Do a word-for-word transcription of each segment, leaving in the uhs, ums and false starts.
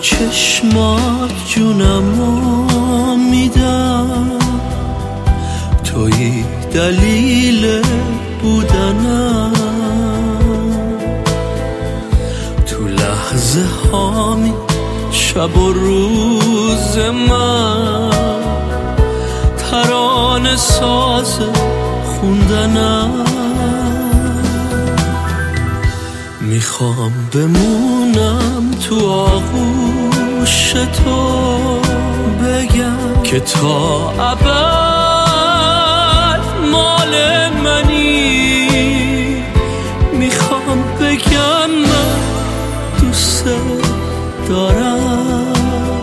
چشمات جونمو میدم، تویی دلیل بودنم، تو لحظه هامی شب و روز من، ترانه ساز خوندنم. میخوام بمونم تو آغوش تو، بگم که تا ابد مال منی. میخوام بگم من دوست دارم،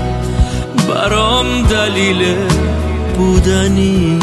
برام دلیل بودنی.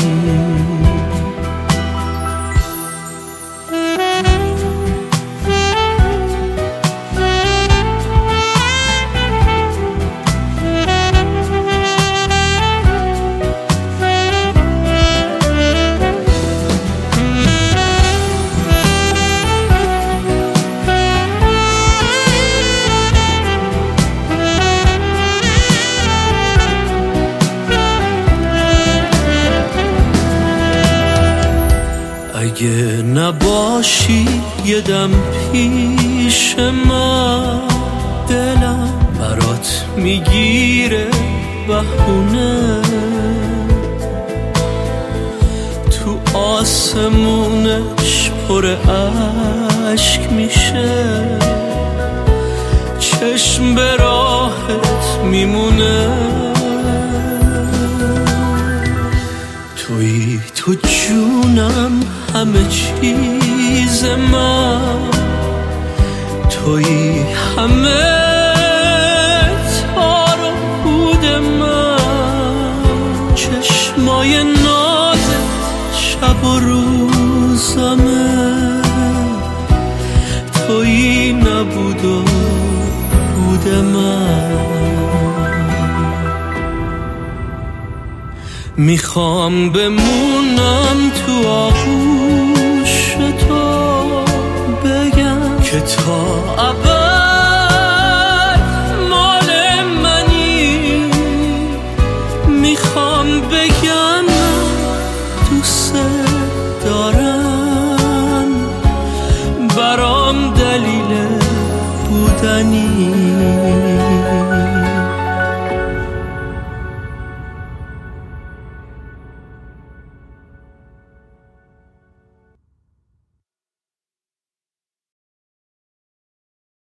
اگه نباشی یه دم پیش من، دلم برات میگیره بهونه، تو آسمونش پر اشک میشه، چشم به راحت میمونه. تویی تو جونم، همه چیز من، تویی همه تار و پود من، چشمای نازت شب و روزمه، تویی نبود و بود من. میخوام بمونم تو آغوش تو، بگم که تا ابد مال منی. میخوام بگم دوست دارم، برام دلیل بودنی.